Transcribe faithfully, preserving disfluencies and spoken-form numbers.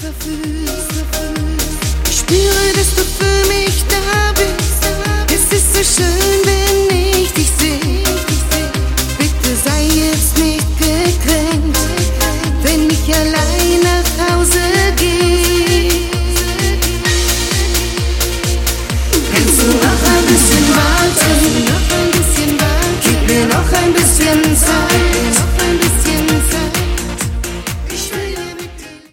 Ich spüre, dass du für mich da bist. Es ist so schön, wenn ich dich sehe. Bitte sei jetzt nicht gekränkt, wenn ich allein